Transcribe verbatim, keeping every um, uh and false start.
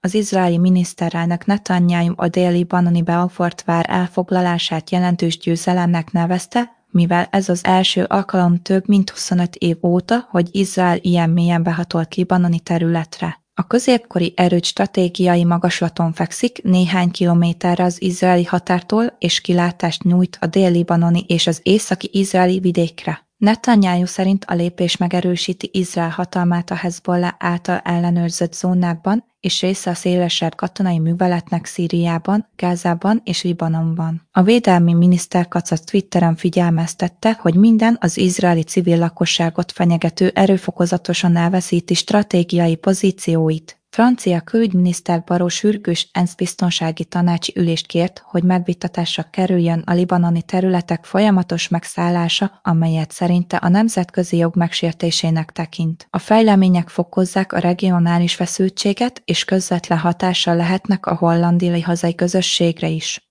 Az izraeli miniszterelnök Netanyahu a dél-libanoni Belfort vár elfoglalását jelentős győzelemnek nevezte, mivel ez az első alkalom több mint huszonöt év óta, hogy Izrael ilyen mélyen behatolt libanoni területre. A középkori erőd stratégiai magaslaton fekszik, néhány kilométerre az izraeli határtól, és kilátást nyújt a dél-libanoni és az északi izraeli vidékre. Netanyahu szerint a lépés megerősíti Izrael hatalmát a Hezbollah által ellenőrzött zónákban, és része a szélesebb katonai műveletnek Szíriában, Gázában és Libanonban. A védelmi miniszter Katz a Twitteren figyelmeztette, hogy minden az izraeli civil lakosságot fenyegető erő fokozatosan elveszíti stratégiai pozícióit. Francia külügyminiszter Barrot sürgős ENSZ biztonsági tanácsi ülést kért, hogy megvitatásra kerüljön a libanoni területek folyamatos megszállása, amelyet szerinte a nemzetközi jog megsértésének tekint. A fejlemények fokozzák a regionális feszültséget és közvetlen hatással lehetnek a hollandiai hazai közösségre is.